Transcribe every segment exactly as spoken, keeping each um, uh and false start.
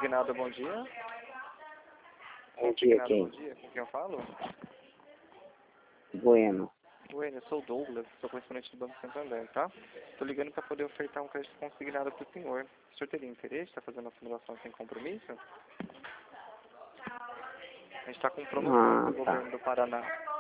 Consignado, bom dia. Bom dia, Consignado, quem? bom dia. Com quem eu falo? Bueno. Bueno, eu sou o Douglas, sou correspondente do Banco Santander, tá? Tô ligando para poder ofertar um crédito consignado para o senhor. O senhor teria interesse? Está fazendo a simulação sem compromisso? A gente está com promoção Ah, do tá. governo do Paraná.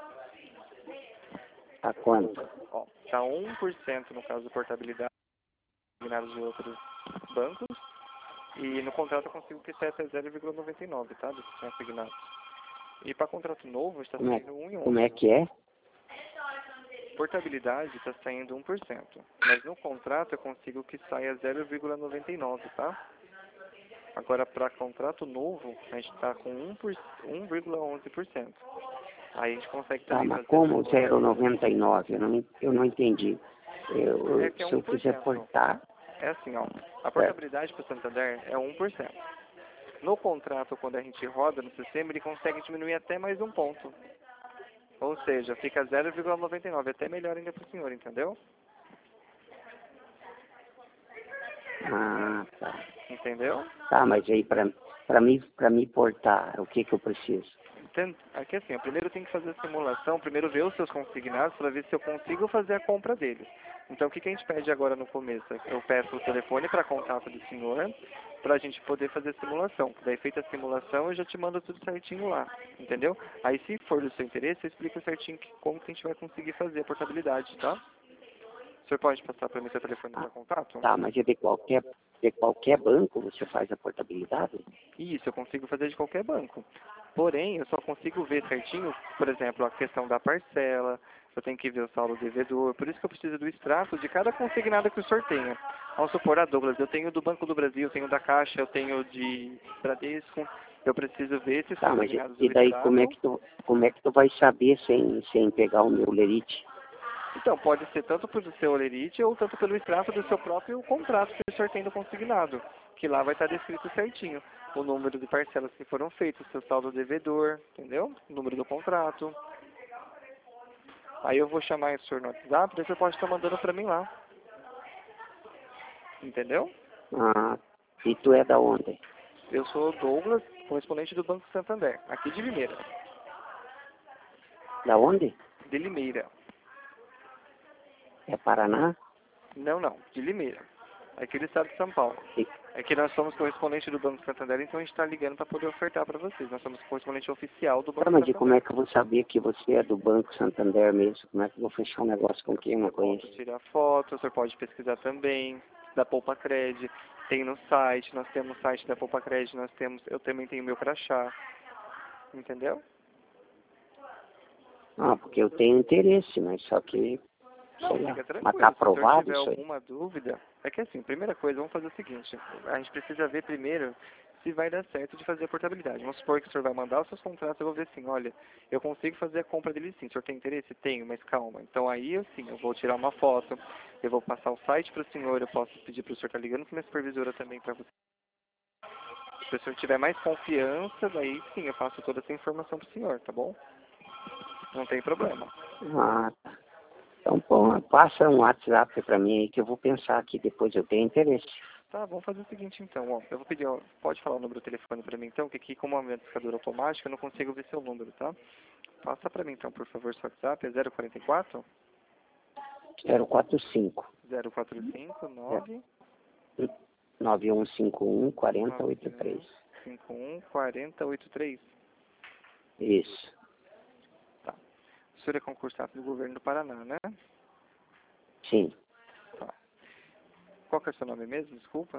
A quanto? Ó, tá um por cento no caso de portabilidade consignados de outros bancos. E no contrato eu consigo que saia até zero vírgula noventa e nove, tá? Dos que são assignados. E para contrato novo está Como é, saindo um e como é onze. que é? Portabilidade está saindo um por cento. Mas no contrato eu consigo que saia zero vírgula noventa e nove, tá? Agora para contrato novo a gente está com um vírgula onze por cento. Aí a gente consegue Tá, também mas fazer... como zero vírgula noventa e nove? Eu não, eu não entendi. Eu, É que é se eu um por cento. quiser portar... É assim, ó. A portabilidade para o Santander é um por cento. No contrato, quando a gente roda no sistema, ele consegue diminuir até mais um ponto. Ou seja, fica zero vírgula noventa e nove, até melhor ainda para o senhor, entendeu? Ah, tá. Entendeu? Tá, mas aí para para mim, para me portar, o que que eu preciso? Tem- Aqui assim, ó, primeiro eu tenho que fazer a simulação, primeiro ver os seus consignados para ver se eu consigo fazer a compra deles. Então o que, que a gente pede agora no começo? Eu peço o telefone para contato do senhor, para a gente poder fazer a simulação. Daí feita a simulação eu já te mando tudo certinho lá, entendeu? Aí se for do seu interesse, eu explico certinho que, como que a gente vai conseguir fazer a portabilidade, tá? O senhor pode passar para mim seu telefone para contato? Tá, mas é de qualquer, de qualquer banco você faz a portabilidade? Isso, eu consigo fazer de qualquer banco. Porém, eu só consigo ver certinho, por exemplo, a questão da parcela, eu tenho que ver o saldo devedor, por isso que eu preciso do extrato de cada consignado que o senhor tenha. Vamos supor, a Douglas, eu tenho do Banco do Brasil, eu tenho da Caixa, eu tenho de Bradesco, eu preciso ver esses Tá, mas e consignados do e daí como é extrato. que tu, como é que tu vai saber sem, sem pegar o meu lerite? Então, pode ser tanto pelo seu olerite ou tanto pelo extrato do seu próprio contrato que o senhor tem do consignado, que lá vai estar descrito certinho o número de parcelas que foram feitas, seu saldo devedor, entendeu? O número do contrato. Aí eu vou chamar o senhor no WhatsApp, daí você pode estar mandando para mim lá. Entendeu? Ah, e tu é da onde? Eu sou o Douglas, correspondente do Banco Santander, aqui de Limeira. Da onde? De Limeira. É Paraná? Não, não, de Limeira. Aqui do estado de São Paulo. E, É que nós somos correspondente do Banco Santander, então a gente está ligando para poder ofertar para vocês. Nós somos correspondente oficial do tá, Banco mas e como é Santander. que eu vou saber que você é do Banco Santander mesmo? Como é que eu vou fechar um negócio com quem eu não Eu posso conheço? tirar foto, o senhor pode pesquisar também, da Poupa Cred, tem no site, nós temos o site da Poupa Cred, nós temos, eu também tenho meu crachá, entendeu? Ah, porque eu tenho interesse, mas só que, Não, sei lá, fica mas tá tranquilo, se o senhor aprovado tiver isso aí? alguma dúvida, é que assim, primeira coisa, vamos fazer o seguinte, a gente precisa ver primeiro se vai dar certo de fazer a portabilidade. Vamos supor que o senhor vai mandar os seus contratos, eu vou ver assim, olha, eu consigo fazer a compra dele sim, o senhor tem interesse? Tenho, mas calma. Então aí, assim, eu vou tirar uma foto, eu vou passar o site para o senhor, eu posso pedir para o senhor estar ligando com a minha supervisora também para você. Se o senhor tiver mais confiança, daí sim, eu passo toda essa informação para o senhor, tá bom? Não tem problema. Ah, tá. Então, pô, passa um WhatsApp pra mim aí que eu vou pensar aqui, depois eu tenho interesse. Tá, vamos fazer o seguinte então, ó. Eu vou pedir, ó, pode falar o número do telefone pra mim então, que aqui como é uma identificadora automática, eu não consigo ver seu número, tá? Passa pra mim então, por favor, seu WhatsApp, é zero quatro quatro, zero quatro cinco, zero quatro cinco, nove, nove um cinco um, quatro zero nove oito três. um cinco um, quatro zero oito três. Isso. Tá. O senhor é concursado do governo do Paraná, né? Sim. Tá. Qual que é o seu nome mesmo, desculpa?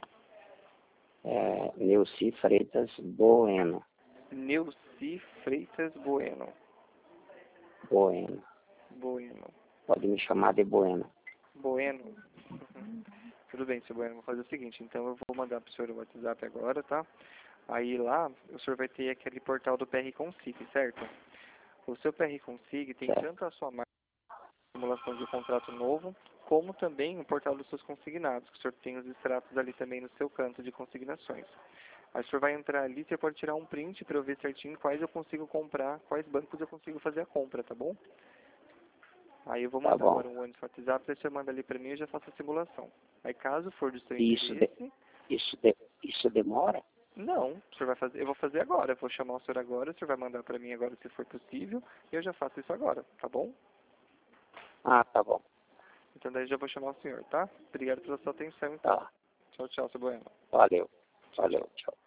É, Neuci Freitas Bueno. Neuci Freitas Bueno. Bueno. Bueno. Pode me chamar de Bueno. Bueno. Uhum. Tudo bem, seu Bueno. Vou fazer o seguinte, então eu vou mandar pro senhor o WhatsApp agora, tá? Aí lá, o senhor vai ter aquele portal do P R Consig, certo? O seu P R Consig tem Certo. tanto a sua marca de simulação de contrato novo, como também o portal dos seus consignados, que o senhor tem os extratos ali também no seu canto de consignações. Aí o senhor vai entrar ali, você pode tirar um print para eu ver certinho quais eu consigo comprar, quais bancos eu consigo fazer a compra, tá bom? Aí eu vou Tá mandar bom. agora um ônibus no WhatsApp, aí você manda ali para mim e eu já faço a simulação. Aí caso for do seu E isso, de, interesse, isso, de, isso demora? Não, o senhor vai fazer, eu vou fazer agora, eu vou chamar o senhor agora, o senhor vai mandar para mim agora se for possível, e eu já faço isso agora, tá bom? Ah, tá bom. Então daí já vou chamar o senhor, tá? Obrigado pela sua atenção, então. Tá. Tchau, tchau, seu Bueno. Valeu. Valeu, tchau.